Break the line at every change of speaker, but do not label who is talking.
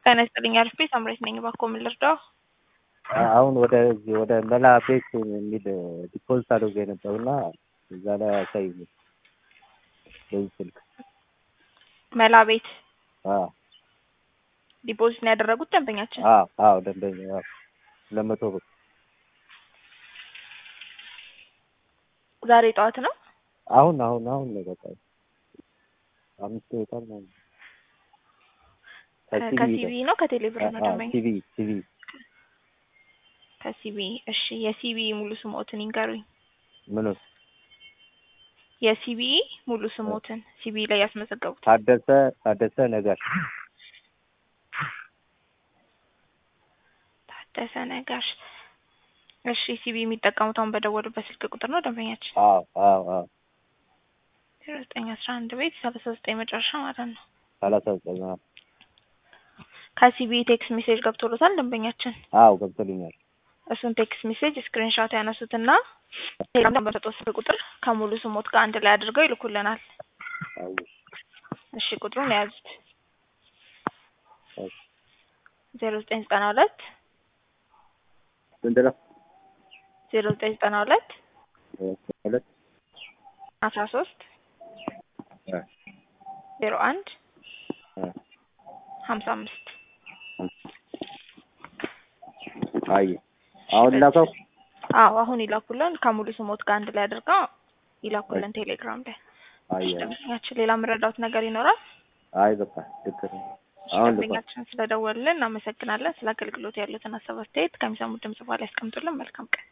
ጤና ይስጥልኝ አርፌ ሳምሬት ነኝ። እባክዎ ምን ልርዳው?
አሁን ወደ መላ ቤት የሚል ዲፖዚት አድርጎ የነበረውና እዛ ላይ አሳይኝ በዚህ ስልክ
መላ ቤት
አዎ
ዲፖዚት ነው ያደረጉት ደንበኛችን?
አዎ ደንበኛ 200 ብር
ዛሬ ጠዋት ነው?
አሁን ነው በቃ 5 ደቂቃ ነው።
ከሲቢ ነው ከቴሌ ብር ነው ደንበኛ?
ሲቢ
ከሲቢ። እሺ የሲቢ ሙሉ ስሞትን ይንገሩኝ።
ምን
የሲቢ ሙሉ ስሞትን ሲቢ ላይ ያስመዘገቡት?
ታደሰ ነጋሽ።
ታደሰ ነጋሽ። እሺ ሲቢ የሚጠቀሙት አሁን በደወሉበት ስልክ ቁጥር ነው ደንበኛችን?
አዎ
0911 ቤት 39 መጨረሻ ማለት ነው።
39
ከሲቢ ቴክስት ሜሴጅ ገብቶሎታል ደንበኛችን?
አዎ ገብቶልኛል።
እሱን ቴክስት ሜሴጅ ስክሪንሾት ያነሱትና ቴሌግራም በሰጡት ስልክ ቁጥር ከሙሉ ስሞት ጋር አንድ ላይ አድርገው ይልኩልናል። እሺ ቁጥሩን ያዙት። 0992
ስንት ነው?
0992 13 01 55
አይ አሁን ላከው?
አዎ አሁን ይላኩልን ከሙሉ ስሞት ጋር አንድ ላይ አድርገው ይላኩልን ቴሌግራም ላይ። አይ ያቺ ሌላ መረዳት ነገር ይኖራል?
አይ በቃ ልክ ነው። አሁን
ደንበኛችን ስለደወልን እናመሰግናለን። ስለ አገልግሎት ያሉትን ሀሳብ አስተያየት ከሚሰሙት ድምጽ በኋላ ያስቀምጡልን። መልካም ቀን።